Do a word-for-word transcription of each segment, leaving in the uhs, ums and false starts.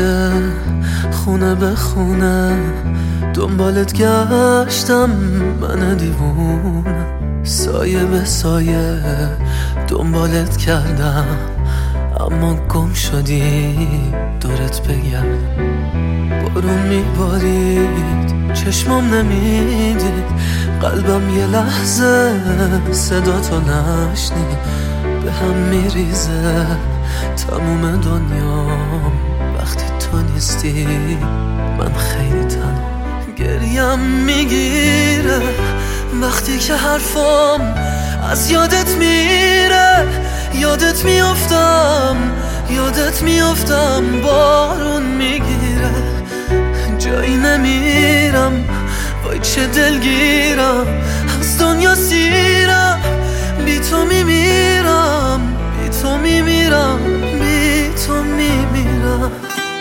کوچه خونه به خونه دنبالت گشتم من دیوون، سایه به سایه دنبالت کردم اما گم شدی دورت بگم. بارون میبارید چشمام نمیدید، قلبم یه لحظه صدا تو نشنید. به هم میریزه تموم دنیام وقتی تو نیستی، من خیلی تنها. گریم میگیره وقتی که حرفام از یادت میره، یادت میافتم یادت میافتم. بارون میگیره جایی نمیرم، وای چه دلگیرم، از دنیا سیرم، بی تو میمیرم، بی تو میمیرم، بی تو میمیرم.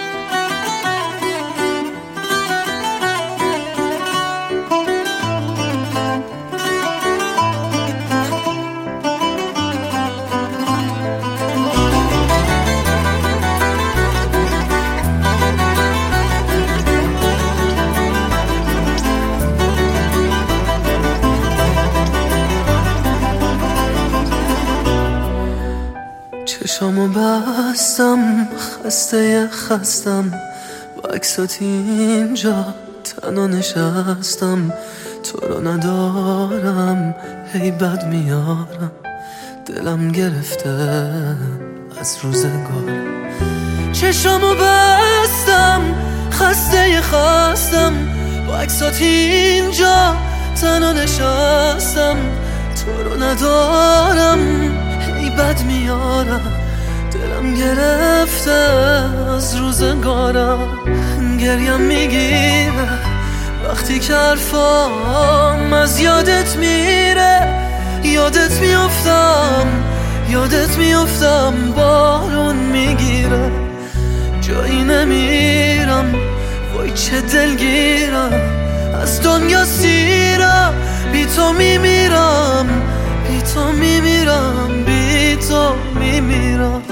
چشامو بستم خسته خستم، با عکسات اینجا تنها نشستم. تو رو ندارم هی بد میارم، دلم گرفته از روزگار. چشامو بستم خسته خستم، با عکسات اینجا تنها نشستم. تو رو ندارم هی بد میارم، دلم گرفته از روزگارم. گریم میگیره وقتی که حرفام از یادت میره، یادت میافتم یادت میافتم. بارون میگیره جایی نمیرم، وای چه دلگیرم، از دنیا سیرم، بی تو میمیرم، بی تو میمیرم، بی تو میمیرم.